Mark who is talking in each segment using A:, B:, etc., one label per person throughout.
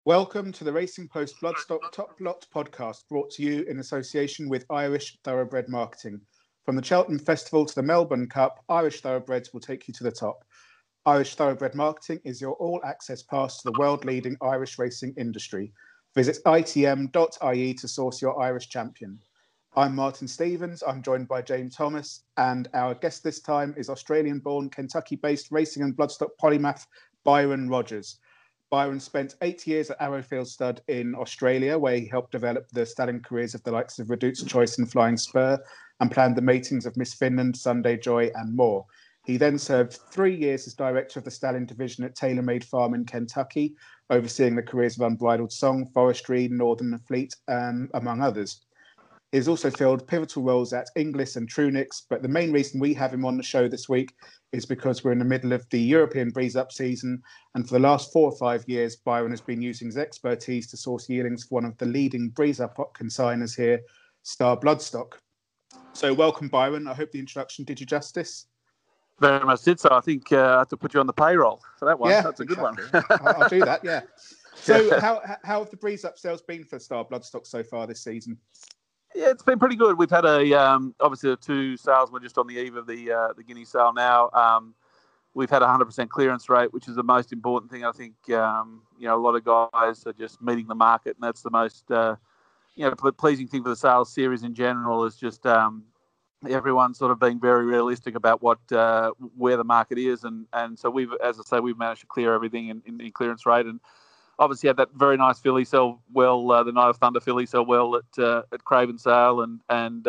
A: Welcome to the Racing Post Bloodstock Top Lot podcast, brought to you in association with Irish Thoroughbred Marketing. From the Cheltenham Festival to the Melbourne Cup, Irish Thoroughbreds will take you to the top. Irish Thoroughbred Marketing is your all-access pass to the world-leading Irish racing industry. Visit itm.ie to source your Irish champion. I'm Martin Stevens, I'm joined by James Thomas, and our guest this time is Australian-born, Kentucky-based racing and bloodstock polymath Byron Rogers. Byron spent 8 years at Arrowfield Stud in Australia, where he helped develop the stallion careers of the likes of Redute's Choice and Flying Spur, and planned the matings of Miss Finland, Sunday Joy, and more. He then served 3 years as director of the stallion division at TaylorMade Farm in Kentucky, overseeing the careers of Unbridled Song, Forestry, Northern Fleet, among others. He's also filled pivotal roles at Inglis and Trunix, but the main reason we have him on the show this week is because we're in the middle of the European Breeze Up season, and for the last 4 or 5 years, Byron has been using his expertise to source yearlings for one of the leading Breeze Up consigners here, Star Bloodstock. So welcome, Byron. I hope the introduction did you justice.
B: Very much did so. I think I have to put you on the payroll for that one.
A: Yeah,
B: that's a good
A: exactly.
B: one.
A: I'll do that, yeah. So how have the Breeze Up sales been for Star Bloodstock so far this season?
B: Yeah, it's been pretty good. We've had obviously the 2 sales. We're just on the eve of the Guinea sale now. We've had a 100% clearance rate, which is the most important thing. I think a lot of guys are just meeting the market, and that's the most pleasing thing for the sales series in general. Is just everyone sort of being very realistic about what where the market is, and so we've managed to clear everything in clearance rate, and obviously had that very nice filly sell well, the Night of Thunder filly sell well at Craven Sale, and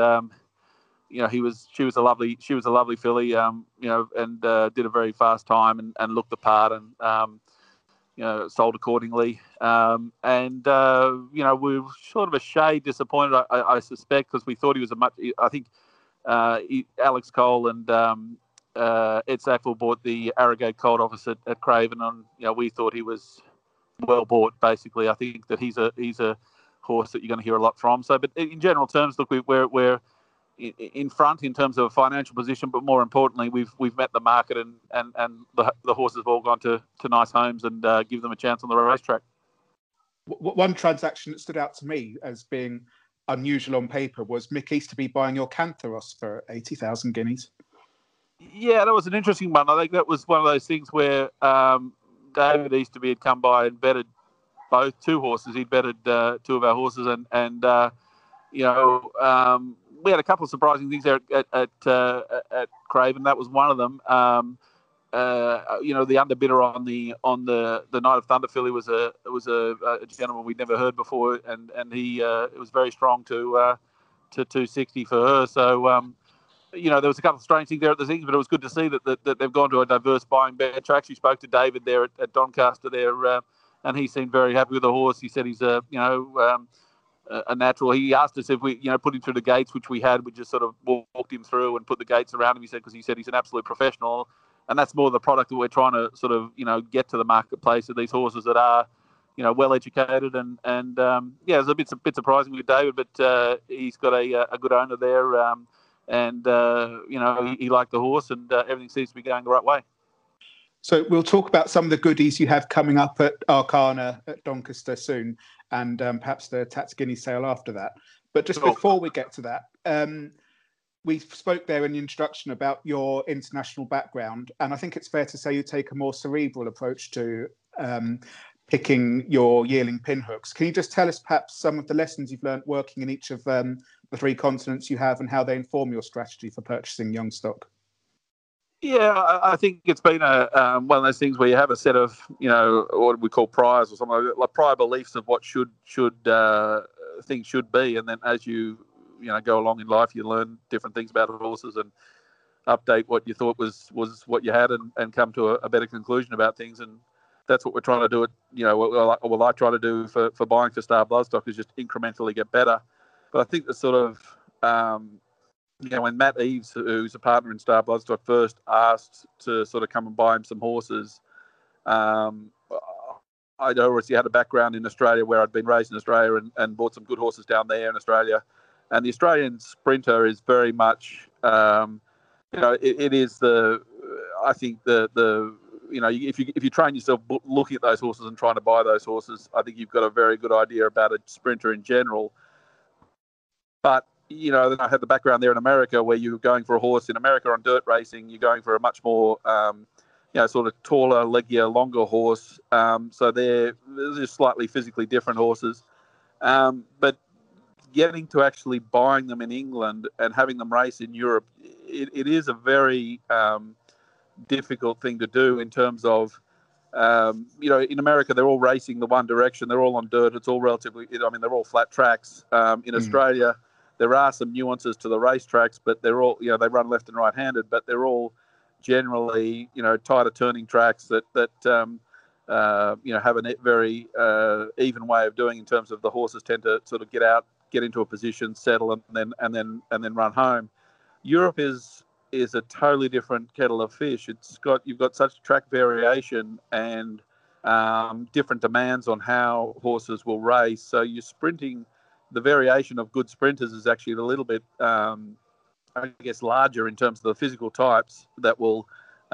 B: she was a lovely filly, and did a very fast time and looked the part, and sold accordingly, we were sort of a shade disappointed, I suspect, because we thought he was Alex Cole and Ed Sackville bought the Arrogate Colt office at Craven, and we thought he was well bought. Basically, I think that he's a horse that you're going to hear a lot from. So, but in general terms, look, we're in front in terms of financial position, but more importantly, we've met the market, and the horses have all gone to nice homes, and give them a chance on the racetrack.
A: One transaction that stood out to me as being unusual on paper was Mick Easterby buying your Cantharos for 80,000 guineas.
B: Yeah, that was an interesting one. I think that was one of those things where David Easterby had come by and betted both 2 horses. He'd betted 2 of our horses, and we had a couple of surprising things there at Craven. That was one of them. The underbidder on the Night of Thunder filly was a gentleman we'd never heard before, and he it was very strong to 260 for her. So there was a couple of strange things there at the things, but it was good to see that they've gone to a diverse buying bench. I actually spoke to David there at Doncaster there, and he seemed very happy with the horse. He said he's a natural. He asked us if we put him through the gates, which we had. We just sort of walked him through and put the gates around him. He said he's an absolute professional, and that's more the product that we're trying to sort of get to the marketplace of these horses that are well educated, and it was a bit surprising with David, but he's got a good owner there. He liked the horse, and everything seems to be going the right way.
A: So we'll talk about some of the goodies you have coming up at Arcana at Doncaster soon, and perhaps the Tats Guinea sale after that. But just before we get to that, we spoke there in the introduction about your international background, and I think it's fair to say you take a more cerebral approach to picking your yearling pinhooks. Can you just tell us perhaps some of the lessons you've learned working in each of the 3 continents you have, and how they inform your strategy for purchasing young stock?
B: Yeah, I think it's been one of those things where you have a set of what we call priors or something like prior beliefs of what things should be, and then as you go along in life, you learn different things about horses and update what you thought was what you had, and come to a better conclusion about things. And that's what we're trying to do. What I try to do for buying for Star Bloodstock is just incrementally get better. But I think the sort of when Matt Eves, who's a partner in Star Bloodstock, first asked to sort of come and buy him some horses, I'd already had a background in Australia where I'd been raised in Australia and bought some good horses down there in Australia. And the Australian Sprinter is very much, it is I think the if you train yourself looking at those horses and trying to buy those horses, I think you've got a very good idea about a sprinter in general. But then I had the background there in America where you're going for a horse in America on dirt racing. You're going for a much more, sort of taller, leggier, longer horse. So they're just slightly physically different horses. But getting to actually buying them in England and having them race in Europe, it is a very difficult thing to do in terms of, in America, they're all racing the one direction. They're all on dirt. It's all they're all flat tracks. In Australia, there are some nuances to the racetracks, but they're all, they run left and right-handed, but they're all generally, tighter turning tracks that have a very even way of doing in terms of the horses tend to sort of get into a position, settle, and then run home. Europe is a totally different kettle of fish. You've got such track variation and different demands on how horses will race. So you're sprinting. The variation of good sprinters is actually a little bit, larger in terms of the physical types that will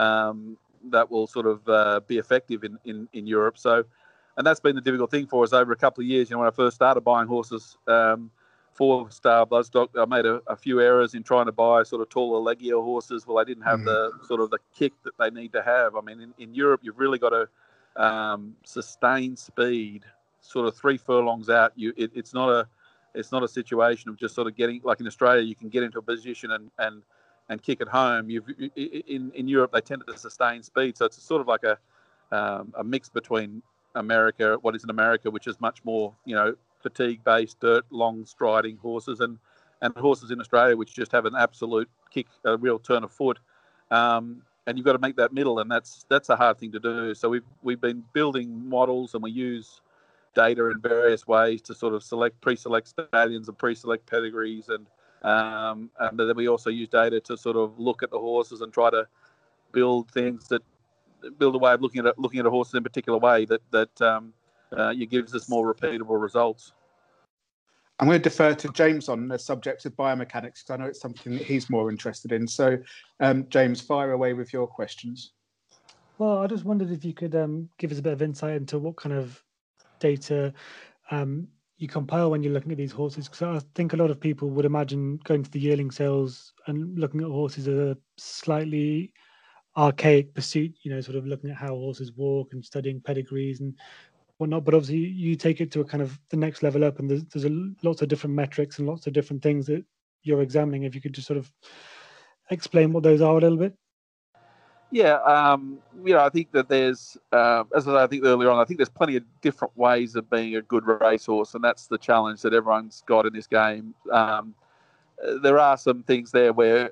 B: sort of be effective in Europe. So, and that's been the difficult thing for us over a couple of years. When I first started buying horses for Star Bloodstock, I made a few errors in trying to buy sort of taller, leggier horses. Well, they didn't have the sort of the kick that they need to have. I mean, in Europe, you've really got to sustain speed sort of 3 furlongs out. It's not a situation of just sort of getting, like in Australia, you can get into a position and kick it home. In Europe, they tend to sustain speed, so it's sort of like a mix between what is in America, which is much more fatigue-based, dirt, long striding horses, and horses in Australia which just have an absolute kick, a real turn of foot. And you've got to make that middle, and that's a hard thing to do. So we've been building models, and we use data in various ways to sort of pre-select stallions and pre-select pedigrees, and then we also use data to sort of look at the horses and try to build a way of looking at a horse in a particular way that gives us more repeatable results.
A: I'm going to defer to James on the subject of biomechanics because I know it's something that he's more interested in. So, James, fire away with your questions.
C: Well, I just wondered if you could give us a bit of insight into what kind of data you compile when you're looking at these horses, because I think a lot of people would imagine going to the yearling sales and looking at horses as a slightly archaic pursuit, sort of looking at how horses walk and studying pedigrees and whatnot. But obviously you take it to a kind of the next level up, and there's lots of different metrics and lots of different things that you're examining. If you could just sort of explain what those are a little bit.
B: Yeah, I think that there's, as I think earlier on, I think there's plenty of different ways of being a good racehorse, and that's the challenge that everyone's got in this game. There are some things there where,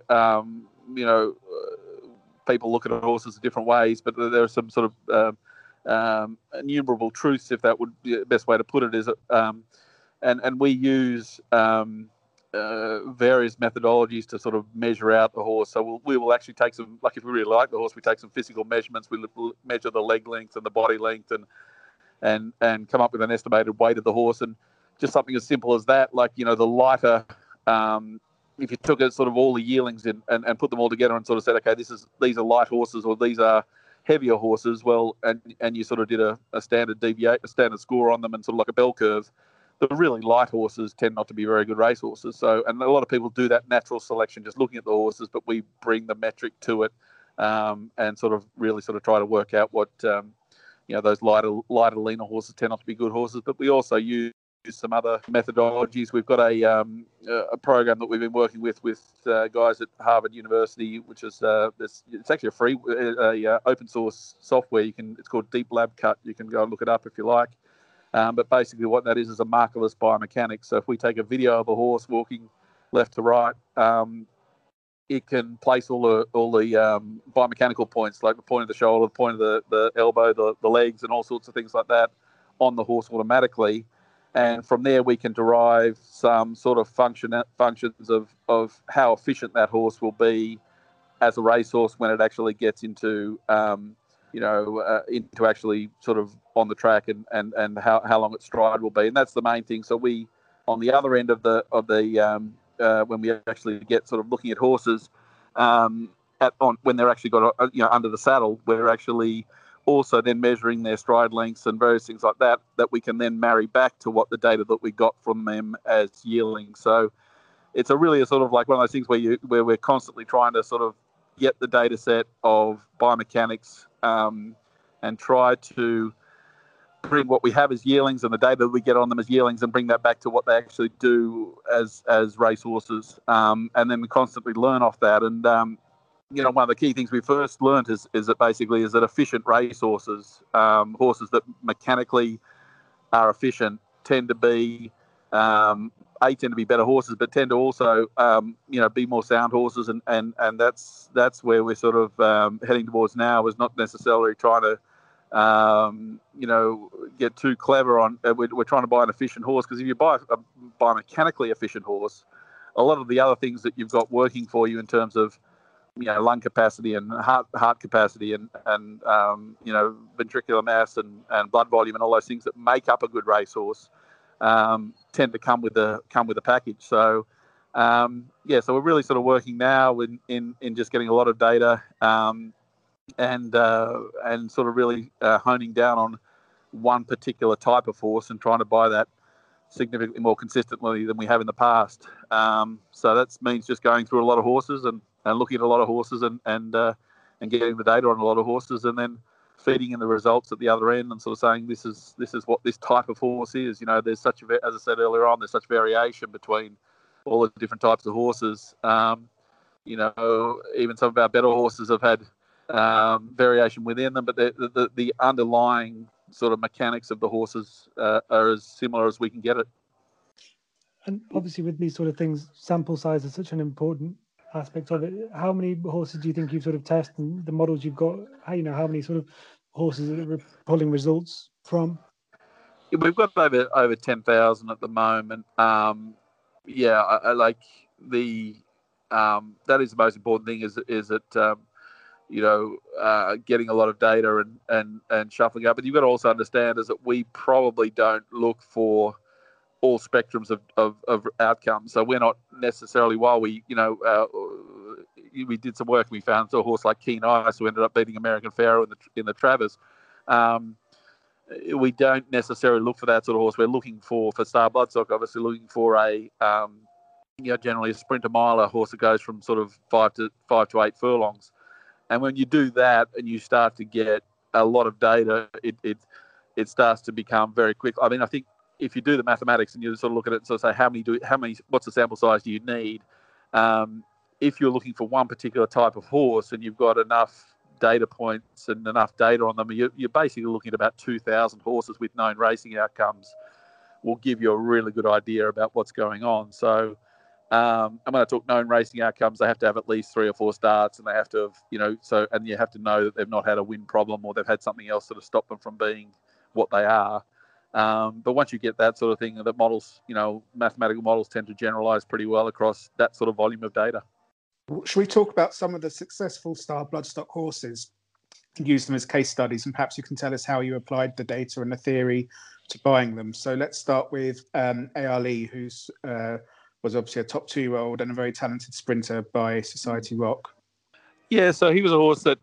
B: people look at horses in different ways, but there are some sort of innumerable truths, if that would be the best way to put it, is, and we use various methodologies to sort of measure out the horse. So we will actually take some, like if we really like the horse, we take some physical measurements. We measure the leg length and the body length and come up with an estimated weight of the horse. And just something as simple as that, like, the lighter, if you took it sort of all the yearlings and put them all together and sort of said, okay, these are light horses or these are heavier horses, well, and you sort of did a standard score on them and sort of like a bell curve, the really light horses tend not to be very good race horses. So, and a lot of people do that natural selection, just looking at the horses, but we bring the metric to it, and sort of try to work out what, those lighter, leaner horses tend not to be good horses. But we also use some other methodologies. We've got a program that we've been working with guys at Harvard University, which is it's actually a free open source software. It's called Deep Lab Cut. You can go and look it up if you like. But basically what that is a markerless biomechanics. So if we take a video of a horse walking left to right, it can place all the biomechanical points, like the point of the shoulder, the point of the elbow, the legs, and all sorts of things like that on the horse automatically. And from there, we can derive some sort of functions of how efficient that horse will be as a racehorse when it actually gets into into actually sort of on the track and how long its stride will be. And that's the main thing. So we, on the other end of the when we actually get sort of looking at horses, when they're actually got under the saddle, we're actually also then measuring their stride lengths and various things like that we can then marry back to what the data that we got from them as yearlings. So it's a sort of like one of those things where we're constantly trying to sort of get the data set of biomechanics and try to bring what we have as yearlings and the data that we get on them as yearlings and bring that back to what they actually do as racehorses. And then we constantly learn off that. And, one of the key things we first learned is that efficient racehorses, horses that mechanically are efficient, tend to be better horses, but tend to also, be more sound horses. And that's where we're sort of heading towards now, is not necessarily trying to, get too clever on. We're trying to buy an efficient horse, because if you buy a biomechanically efficient horse, a lot of the other things that you've got working for you in terms of lung capacity and heart capacity and ventricular mass and blood volume and all those things that make up a good racehorse tend to come with the package. So so we're really sort of working now in just getting a lot of data and sort of really honing down on one particular type of horse and trying to buy that significantly more consistently than we have in the past. So that means just going through a lot of horses and looking at a lot of horses and getting the data on a lot of horses, and then feeding in the results at the other end and sort of saying this is what this type of horse is. There's such as I said earlier on, there's such variation between all the different types of horses. Even some of our better horses have had variation within them, but the underlying sort of mechanics of the horses are as similar as we can get it.
C: And obviously with these sort of things, sample size is such an important aspect of it. How many horses do you think you've sort of tested, and the models you've got, how many sort of horses that are pulling results from?
B: We've got over 10,000 at the moment. I like the that is the most important thing, is that getting a lot of data and shuffling up. But you've got to also understand is that we probably don't look for all spectrums of outcomes. So we're not necessarily, while we did some work, we found a horse like Keen Ice, who ended up beating American Pharaoh in the Travers. We don't necessarily look for that sort of horse. We're looking for Star Bloodstock, obviously looking for a generally a sprinter miler, horse that goes from sort of 5 to 8 furlongs. And when you do that and you start to get a lot of data, it starts to become very quick. I mean, I think if you do the mathematics and you sort of look at it and sort of say what's the sample size do you need? If you're looking for one particular type of horse and you've got enough data points and enough data on them, you're basically looking at about 2,000 horses with known racing outcomes will give you a really good idea about what's going on. So, and when I talk known racing outcomes, they have to have at least 3 or 4 starts, and they have to have, and you have to know that they've not had a wind problem or they've had something else sort of stop them from being what they are. But once you get that sort of thing, the models, mathematical models tend to generalize pretty well across that sort of volume of data.
A: Should we talk about some of the successful Star Bloodstock horses and use them as case studies? And perhaps you can tell us how you applied the data and the theory to buying them. So let's start with A.R. Lee, who's was obviously a top 2-year-old and a very talented sprinter by Society Rock.
B: Yeah, so he was a horse that,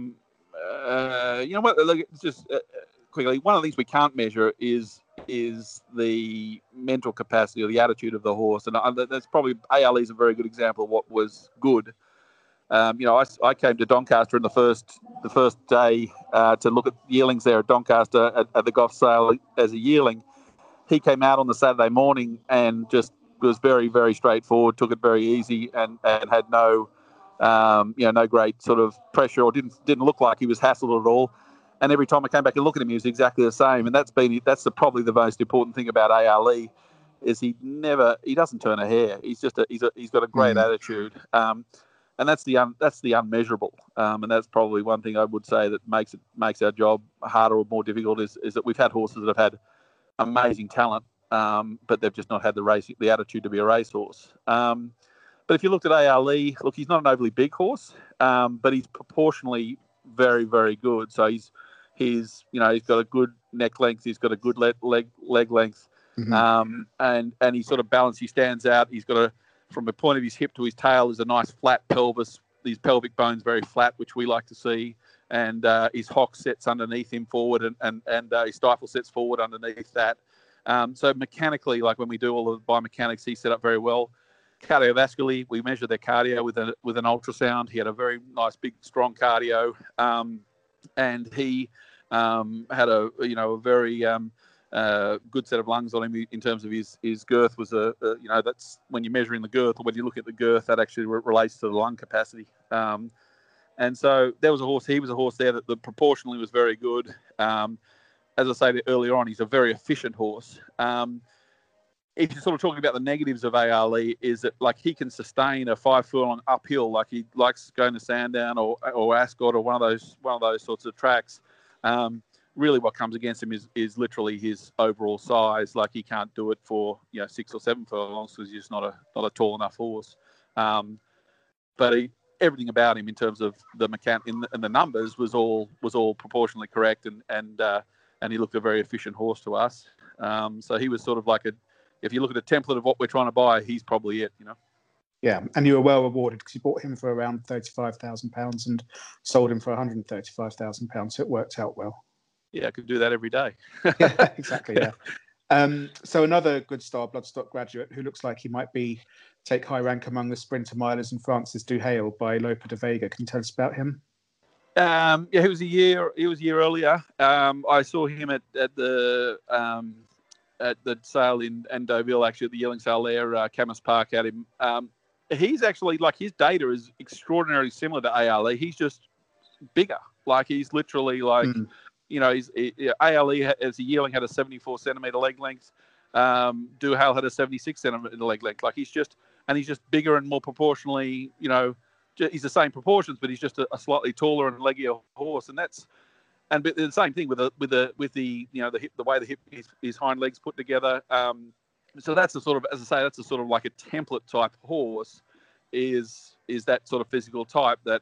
B: quickly, one of the things we can't measure is the mental capacity or the attitude of the horse, and that's probably A.R. Lee's a very good example of what was good. I came to Doncaster in the first day to look at yearlings there at Doncaster at the Goff sale as a yearling. He came out on the Saturday morning and just was very, very straightforward, took it very easy, and had no great sort of pressure, or didn't look like he was hassled at all. And every time I came back and looked at him, he was exactly the same. And that's probably the most important thing about A.R. Lee, is he doesn't turn a hair. He's got a great attitude. And that's the unmeasurable. And that's probably one thing I would say that makes our job harder or more difficult is that we've had horses that have had amazing talent, but they've just not had the attitude to be a racehorse. But if you looked at A.R. Lee, look, he's not an overly big horse, but he's proportionally very, very good. So he's got a good neck length. He's got a good leg length, and he's sort of balanced. He stands out. He's got from the point of his hip to his tail is a nice flat pelvis, his pelvic bones very flat, which we like to see, and his hock sets underneath him forward, and his stifle sets forward underneath that. So mechanically, like when we do all of the biomechanics, he's set up very well. Cardiovascularly, we measure their cardio with an ultrasound. He had a very nice, big, strong cardio, and he had a very good set of lungs on him in terms of his girth. Was that's when you're measuring the girth, or when you look at the girth, that actually relates to the lung capacity. And so there was a horse. He was a horse there that proportionally was very good. As I said earlier on, he's a very efficient horse. If you're sort of talking about the negatives of ARLE, is that like he can sustain a 5 furlong uphill, like he likes going to Sandown or Ascot or one of those sorts of tracks. Really, what comes against him is literally his overall size. Like he can't do it for 6 or 7 furlongs because he's just not a tall enough horse. But everything about him in terms of the and the numbers was all proportionally correct, and he looked a very efficient horse to us. So he was sort of like if you look at a template of what we're trying to buy, he's probably it,
A: Yeah, and you were well rewarded because you bought him for around £35,000 and sold him for £135,000, so it worked out well.
B: Yeah, I could do that every day.
A: Yeah, exactly, yeah. So another good star bloodstock graduate who looks like he might take high rank among the sprinter milers in France is Duhail by Lope de Vega. Can you tell us about him?
B: He was a year earlier. I saw him at the sale in Deauville, actually at the yearling sale there, Camas Park at him. He's actually, like, his data is extraordinarily similar to ARLE. He's just bigger. Like, he's literally like, ARLE as a yearling had a 74 centimetre leg length. Duhail had a 76 centimetre leg length. Like, he's just bigger and more proportionally, he's the same proportions, but he's just a slightly taller and leggier horse. And the same thing with the hip, the way the hip, his hind legs put together. So that's the sort of, as I say, that's a sort of like a template type horse, is that sort of physical type that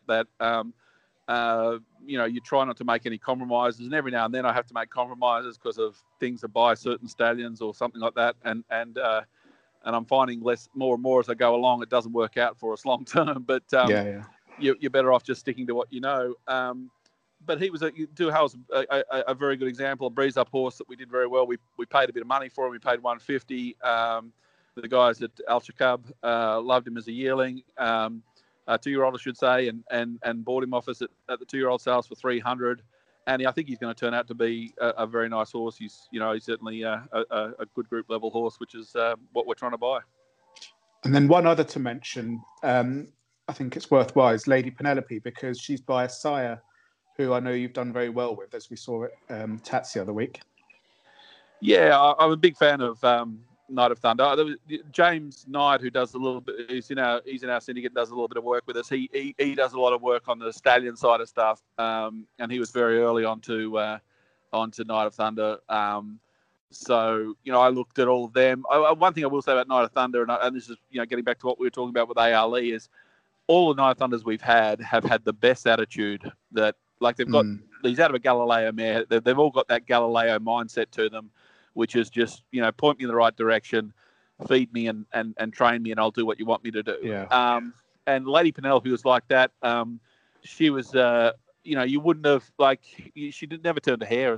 B: you try not to make any compromises, and every now and then I have to make compromises because of things to buy certain stallions or something like that, and I'm finding more and more as I go along. It doesn't work out for us long term, but you're better off just sticking to what you know. But Duhail's a very good example, a breeze up horse that we did very well. We paid a bit of money for him. We paid $150. The guys at Al Shakab loved him as a yearling, 2-year-old, I should say, and bought him off us at the 2-year-old sales for $300. And I think he's going to turn out to be a very nice horse. He's certainly a good group level horse, which is what we're trying to buy.
A: And then one other to mention, I think it's worthwhile, is Lady Penelope, because she's by a sire who I know you've done very well with, as we saw at Tats the other week. Yeah,
B: I'm a big fan of Knight of Thunder. There was James Knight, who does a little bit. He's in our syndicate, does a little bit of work with us. He does a lot of work on the stallion side of stuff, and he was very early onto Knight of Thunder. So I looked at all of them. One thing I will say about Knight of Thunder, and this is getting back to what we were talking about with ARLE, is all the Knight of Thunders we've have had the best attitude that. Like they've got these out of a Galileo mare. They've all got that Galileo mindset to them, which is just, point me in the right direction, feed me and train me, and I'll do what you want me to do.
A: Yeah.
B: And Lady Penelope was like that. She was, you wouldn't have, she never turned her hair.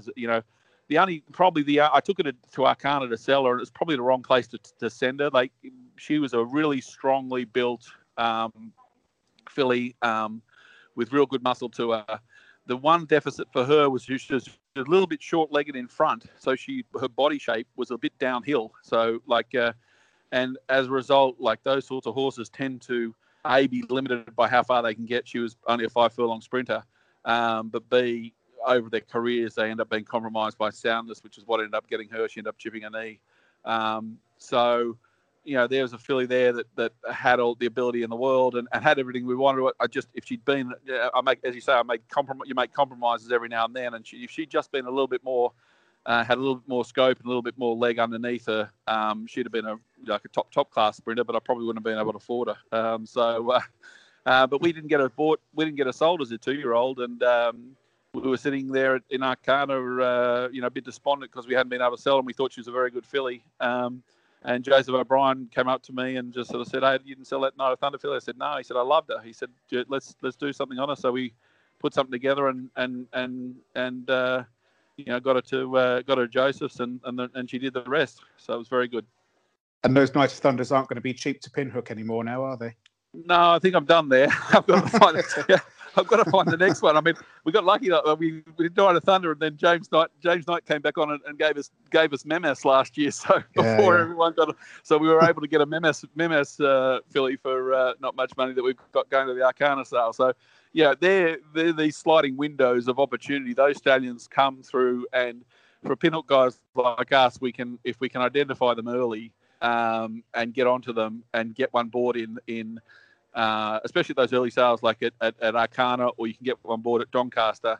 B: I took her to Arcana to sell her, and it's probably the wrong place to send her. Like, she was a really strongly built filly with real good muscle to her. The one deficit for her was she was a little bit short-legged in front, so her body shape was a bit downhill. So, and as a result, those sorts of horses tend to A, be limited by how far they can get. She was only a 5 furlong sprinter, but B, over their careers, they end up being compromised by soundness, which is what ended up getting her. She ended up chipping a knee. So, there was a filly there that had all the ability in the world and had everything we wanted. If she'd been, you make compromises every now and then. And if she'd just been a little bit more, had a little bit more scope and a little bit more leg underneath her, she'd have been a top class sprinter, but I probably wouldn't have been able to afford her. But we didn't get her bought. We didn't get her sold as a 2-year-old, and we were sitting there in Arcana, a bit despondent because we hadn't been able to sell, and we thought she was a very good filly. And Joseph O'Brien came up to me and just sort of said, "Hey, you didn't sell that Night of Thunder filly?" I said, "No." He said, "I loved her." He said, "Let's do something on her." So we put something together and got her to Joseph's and she did the rest. So it was very good.
A: And those Night of Thunders aren't going to be cheap to pinhook anymore now, are they?
B: No, I think I'm done there. I've got to find I've got to find the next one. I mean, we got lucky that we did Night of Thunder, and then James Knight came back on and gave us Memes last year. So everyone got, so we were able to get a Memes filly for not much money that we've got going to the Arcana sale. So yeah, they're these sliding windows of opportunity. Those stallions come through, and for pinhook guys like us, if we can identify them early. And get onto them and get one board in especially those early sales like at Arcana, or you can get one board at Doncaster.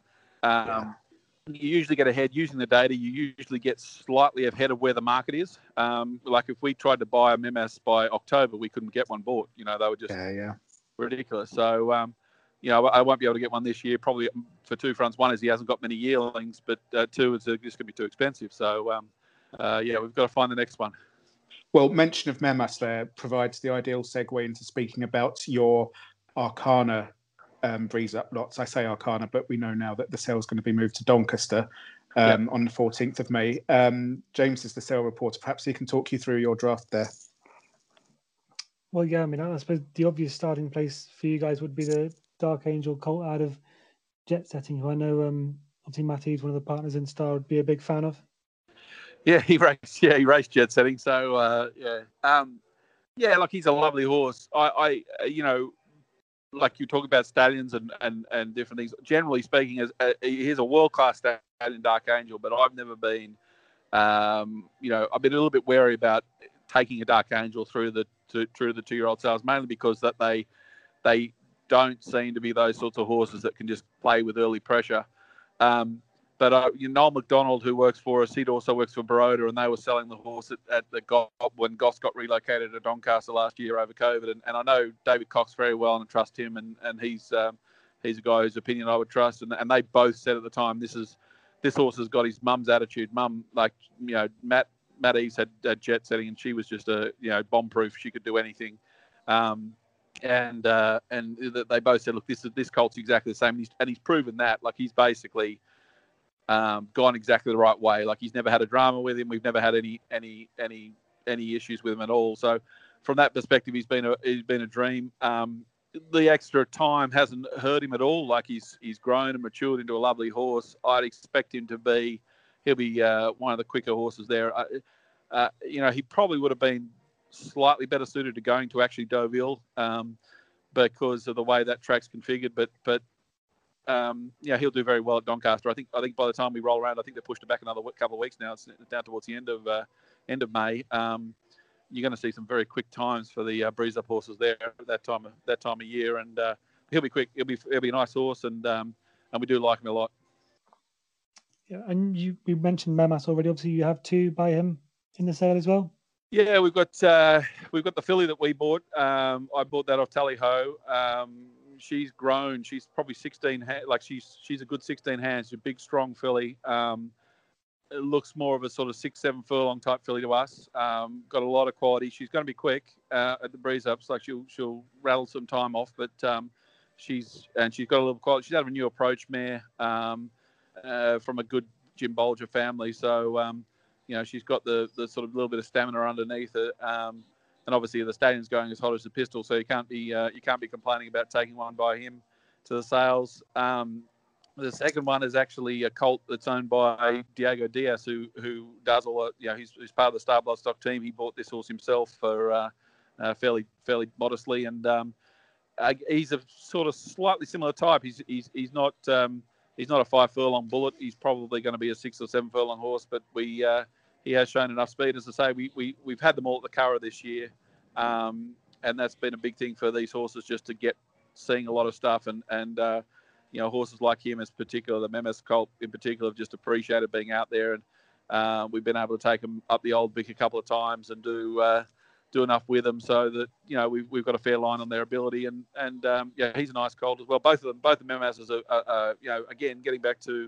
B: You usually get ahead using the data. You usually get slightly ahead of where the market is. Like if we tried to buy a Memes by October, we couldn't get one board. They were just ridiculous. So, I won't be able to get one this year, probably for two fronts. One is he hasn't got many yearlings, but two is it's going to be too expensive. So, we've got to find the next one.
A: Well, mention of Memes there provides the ideal segue into speaking about your Arcana breeze up lots. I say Arcana, but we know now that the sale is going to be moved to Doncaster on the 14th of May. James is the sale reporter. Perhaps he can talk you through your draft there.
C: Well, yeah, I mean, I suppose the obvious starting place for you guys would be the Dark Angel colt out of Jet Setting, who I know obviously Matty's one of the partners in Star would be a big fan of.
B: Yeah, he raced Jet Setting. So like he's a lovely horse. I like you talk about stallions and different things. Generally speaking, he's a world class stallion, Dark Angel. But I've never been, I've been a little bit wary about taking a Dark Angel through the 2-year-old sales, mainly because that they don't seem to be those sorts of horses that can just play with early pressure. But Noel McDonald, who works for us, he also works for Baroda, and they were selling the horse at the GOP when Goss got relocated to Doncaster last year over COVID. And I know David Cox very well and trust him, and he's a guy whose opinion I would trust. And they both said at the time, this horse has got his mum's attitude. Mum, Matt Eves had Jet Setting, and she was just bomb-proof. She could do anything. And they both said, look, this colt's exactly the same, and he's proven that. Like he's basically gone exactly the right way. Like he's never had a drama with him. We've never had any issues with him at all. So from that perspective, he's been a dream. The extra time hasn't hurt him at all. Like he's grown and matured into a lovely horse. I'd expect him to be. He'll be one of the quicker horses there. He probably would have been slightly better suited to going to actually Deauville because of the way that track's configured. But he'll do very well at Doncaster. I think by the time we roll around, I think they pushed it back another couple of weeks now. It's down towards the end of May. You're going to see some very quick times for the breeze up horses there at that time of year, and he'll be quick. He'll be a nice horse, and we do like him a lot.
C: Yeah, and we mentioned Memes already. Obviously, you have two by him in the sale as well.
B: Yeah, we've got the filly that we bought. I bought that off Tally Ho. She's grown. She's probably 16. She's a good 16 hands. She's a big, strong filly. It looks more of a sort of 6-7 furlong type filly to us. Got a lot of quality. She's going to be quick at the breeze ups. Like she'll rattle some time off, but she's got a little quality. She's out of a new approach mare from a good Jim Bolger family. So she's got the sort of little bit of stamina underneath it. And obviously the stallion's going as hot as a pistol, so you can't be complaining about taking one by him to the sales. The second one is actually a colt that's owned by Diego Diaz, who does all he's part of the Star Bloodstock team. He bought this horse himself for fairly modestly, and he's a sort of slightly similar type. He's not a 5 furlong bullet. He's probably going to be a 6 or 7 furlong horse, but he has shown enough speed. As I say, we've had them all at the Curragh this year, and that's been a big thing for these horses, just to seeing a lot of stuff, and horses like him in particular, the Memes colt in particular, have just appreciated being out there, and we've been able to take them up the Old Vic a couple of times and do enough with them so that we've got a fair line on their ability, and he's a nice colt as well. Both the Memes are again getting back to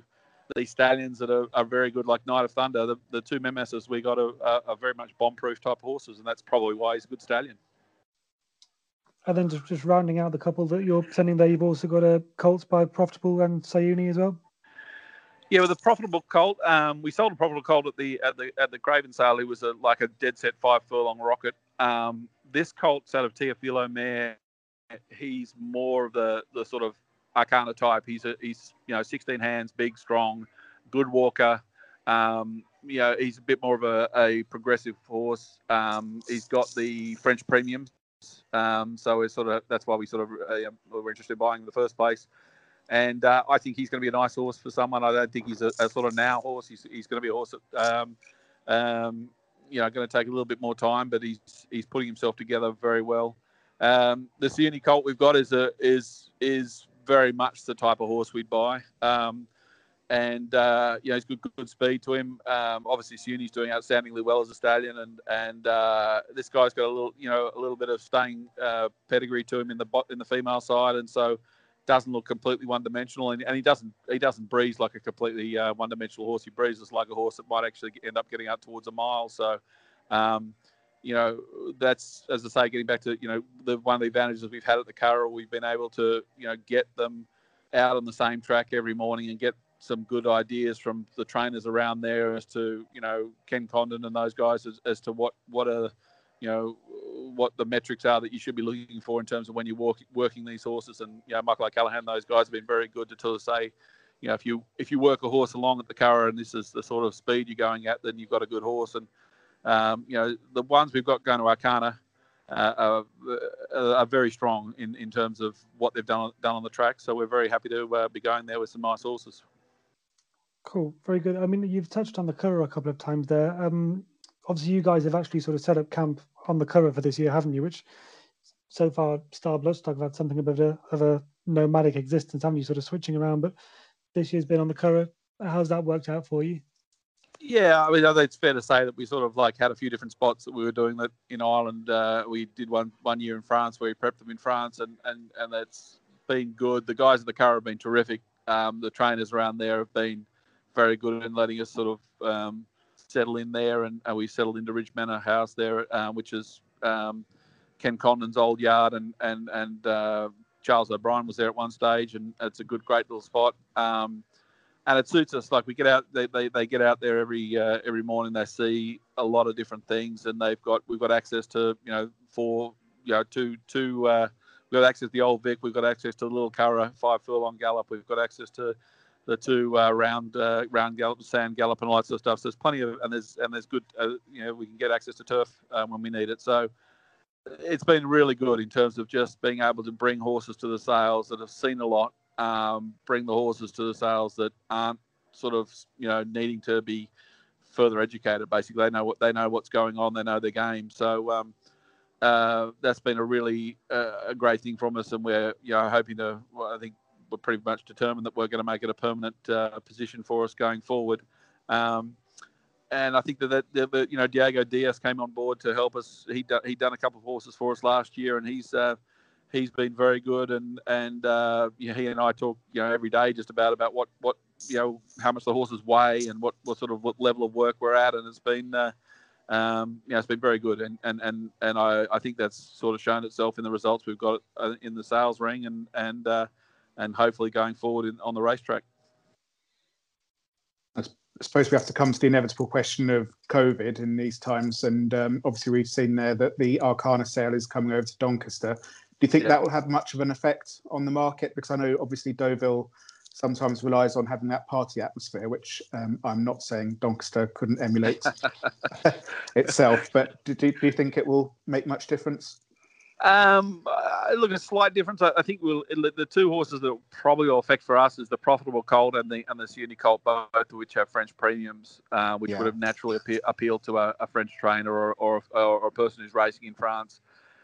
B: these stallions that are very good, like Night of Thunder. The two Memeses we got are very much bomb-proof type horses, and that's probably why he's a good stallion.
C: And then just rounding out the couple that you're sending there, you've also got a Colts by Profitable and Sayuni as well.
B: Yeah, with a Profitable Colt, we sold a Profitable Colt at the Craven sale. He was like a dead set 5 furlong rocket. This colt's out of Teofilo mare. He's more of the sort of Arcana type. He's 16 hands, big, strong, good walker. He's a bit more of a progressive horse. He's got the French premiums, so it's that's why we were interested in buying in the first place. And I think he's going to be a nice horse for someone. I don't think he's a sort of now horse. He's going to be a horse that going to take a little bit more time, but he's putting himself together very well. The Sayuni colt we've got is very much the type of horse we'd buy. He's good speed to him. Obviously, Sayuni's doing outstandingly well as a stallion, and this guy's got a little bit of staying pedigree to him in the female side, and so doesn't look completely one-dimensional, and he doesn't breeze like a completely one-dimensional horse. He breezes like a horse that might actually end up getting out towards a mile. So, that's, as I say, getting back to one of the advantages we've had at the Curragh. We've been able to get them out on the same track every morning and get some good ideas from the trainers around there as to Ken Condon and those guys as to what the metrics are that you should be looking for in terms of when you're working these horses. And Michael O'Callaghan, those guys have been very good to say, if you work a horse along at the Curragh and this is the sort of speed you're going at, then you've got a good horse. And the ones we've got going to Arcana are very strong in terms of what they've done on the track. So we're very happy to be going there with some nice horses.
C: Cool, very good. I mean, you've touched on the Curragh a couple of times there. Obviously, you guys have actually sort of set up camp on the Curragh for this year, haven't you? Which so far, Star Bloodstock have had something of a nomadic existence, haven't you? Sort of switching around, but this year's been on the Curragh. How's that worked out for you?
B: Yeah, I mean, I think it's fair to say that we sort of had a few different spots that we were doing that in Ireland. We did one year in France where we prepped them in France, and that's been good. The guys at the Curragh have been terrific. The trainers around there have been very good in letting us sort of settle in there, and we settled into Ridge Manor House there, which is Ken Condon's old yard, and Charles O'Brien was there at one stage, and it's a great little spot. And it suits us. Like we get out, they get out there every morning. They see a lot of different things, and we've got access to we've got access to the Old Vic. We've got access to the Little Curragh 5 furlong gallop. We've got access to the 2 round gallop, sand gallop, and all that sort of stuff. So there's plenty of and there's good. We can get access to turf when we need it. So it's been really good in terms of just being able to bring horses to the sales that have seen a lot. Bring the horses to the sales that aren't sort of needing to be further educated. Basically, they know what's going on. They know their game. So that's been a really a great thing from us, and we're hoping to. Well, I think we're pretty much determined that we're going to make it a permanent position for us going forward. And I think that Diego Diaz came on board to help us. He'd done a couple of horses for us last year, and he's been very good, and he and I talk every day just about what how much the horses weigh and what level of work we're at, and it's been it's been very good, and I think that's sort of shown itself in the results we've got in the sales ring, and hopefully going forward on the racetrack.
A: I suppose we have to come to the inevitable question of COVID in these times, and obviously we've seen there that the Arcana sale is coming over to Doncaster. Do you think that will have much of an effect on the market? Because I know obviously Deauville sometimes relies on having that party atmosphere, which I'm not saying Doncaster couldn't emulate itself, but do you think it will make much difference?
B: Look, a slight difference. I think the 2 horses that probably will affect for us is the Profitable Colt and the Sayuni Colt, both of which have French premiums, which would have naturally appealed to a French trainer or a person who's racing in France.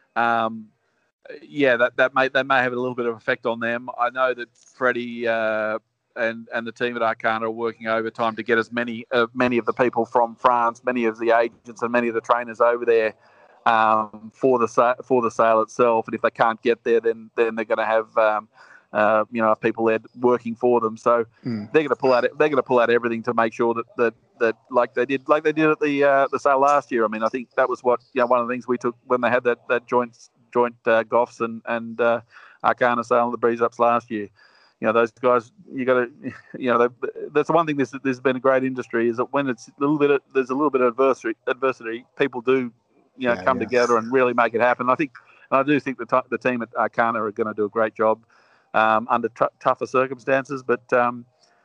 B: That may have a little bit of effect on them. I know that Freddie and the team at Arcana are working overtime to get as many of the people from France, many of the agents, and many of the trainers over there for the sale itself. And if they can't get there, then they're going to have Of people there working for them. So they're going to pull out. They're going to pull out everything to make sure that like they did at the sale last year. I mean, I think that was what one of the things we took when they had that joint Goffs and Arcana sale on the Breeze Ups last year. Those guys, you got to, that's the one thing. This has been a great industry, is that when there's a little bit of adversity, people do, come together and really make it happen. I do think the team at Arcana are going to do a great job under tougher circumstances. But but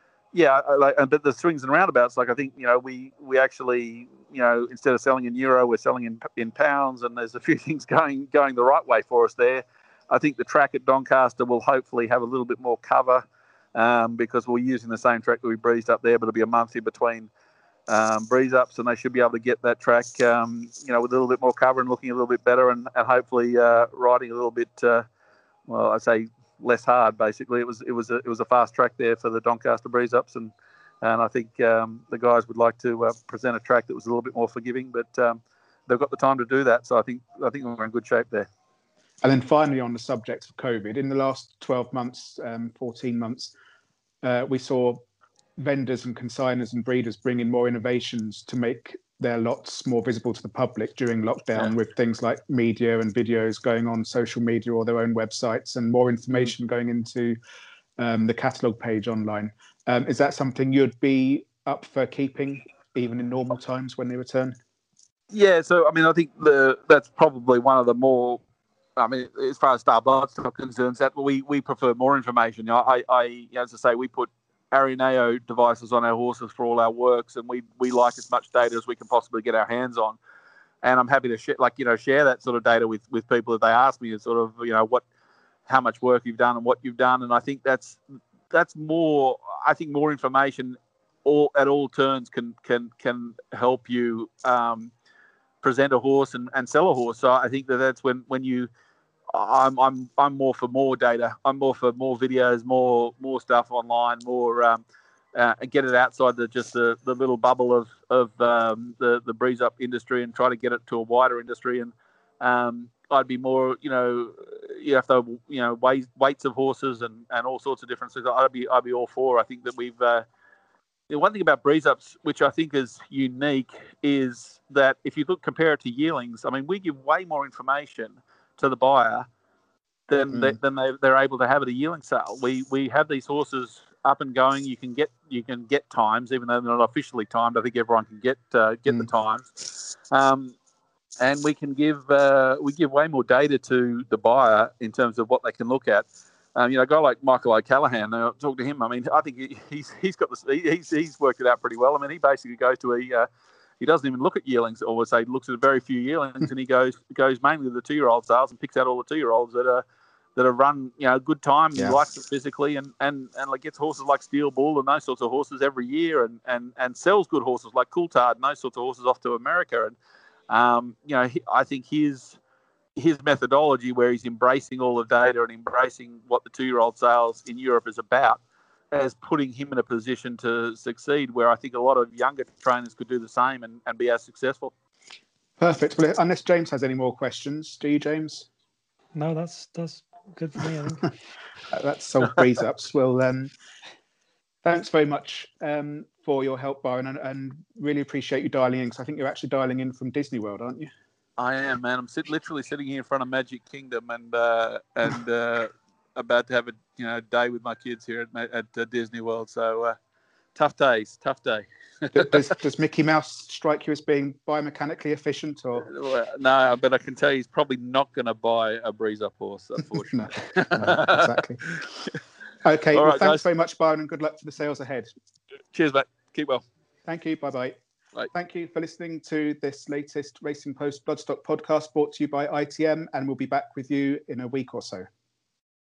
B: the swings and roundabouts, like I think we actually instead of selling in euro, we're selling in pounds, and there's a few things going the right way for us there. I think the track at Doncaster will hopefully have a little bit more cover because we're using the same track that we breezed up there, but it'll be a month in between breeze ups, and they should be able to get that track, with a little bit more cover and looking a little bit better, and hopefully riding a little bit, I'd say less hard. Basically, it was a fast track there for the Doncaster breeze ups, and I think the guys would like to present a track that was a little bit more forgiving, but they've got the time to do that. So I think we're in good shape there.
A: And then finally, on the subject of COVID, in the last 12 months, 14 months, we saw vendors and consigners and breeders bring in more innovations to make their lots more visible to the public during lockdown, with things like media and videos going on social media or their own websites, and more information going into the catalogue page online. Is that something you'd be up for keeping, even in normal times when they return? Yeah,
B: so I mean, I think that's probably one of the more, as far as Star Bloodstock concerns, that we prefer more information. As I say, we put Arineo devices on our horses for all our works, and we like as much data as we can possibly get our hands on. And I'm happy to share that sort of data with people if they ask me, sort of how much work you've done and what you've done. And I think that's more. I think more information at all turns can help you present a horse and sell a horse. So I think that's when you. I'm more for more data. I'm more for more videos, more stuff online, more get it outside the little bubble of the breeze up industry, and try to get it to a wider industry. And I'd be more, you have to, weights of horses and all sorts of different things. I'd be all for. I think that we've. The one thing about breeze ups, which I think is unique, is that if you compare it to yearlings, I mean, we give way more information to the buyer than they're able to have at a yearling sale. We have these horses up and going. You can get times, even though they're not officially timed. I think everyone can get the times, and we give way more data to the buyer in terms of what they can look at. A guy like Michael O'Callaghan, talk to him. I mean, I think he's worked it out pretty well. I mean, he basically goes to he doesn't even look at yearlings, or say looks at very few yearlings, and he goes mainly to the 2-year-old sales and picks out all the 2-year-olds that have run good time, and likes it physically, and like gets horses like Steel Bull and those sorts of horses every year, and sells good horses like Coulthard and those sorts of horses off to America. And I think his methodology, where he's embracing all the data and embracing what the 2-year-old sales in Europe is about, as putting him in a position to succeed, where I think a lot of younger trainers could do the same and be as successful.
A: Perfect. Well, unless James has any more questions, do you, James?
C: No, that's good for me, I think.
A: That's sold breeze ups. Well, thanks very much for your help, Byron, and really appreciate you dialing in, because I think you're actually dialing in from Disney World, aren't you?
B: I am, man. I'm literally sitting here in front of Magic Kingdom and about to have a day with my kids here at Disney World. So tough day.
A: Does Mickey Mouse strike you as being biomechanically efficient, or?
B: No, but I can tell you he's probably not going to buy a breeze up horse, unfortunately.
A: No, exactly. Okay,
B: All
A: well,
B: right,
A: thanks
B: guys.
A: very much, Byron, and good luck for the sales ahead.
B: Cheers, mate. Keep well.
A: Thank you. Bye-bye.
B: Bye.
A: Thank you for listening to this latest Racing Post Bloodstock podcast, brought to you by ITM, and we'll be back with you in a week or so.